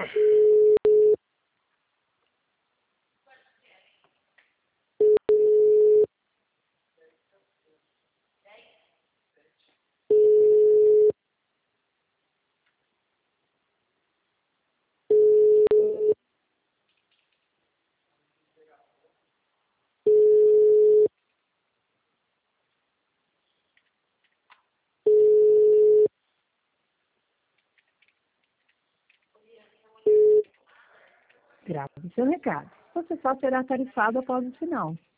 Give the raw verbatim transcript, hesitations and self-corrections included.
Grave seu recado. Você só será tarifado após o sinal.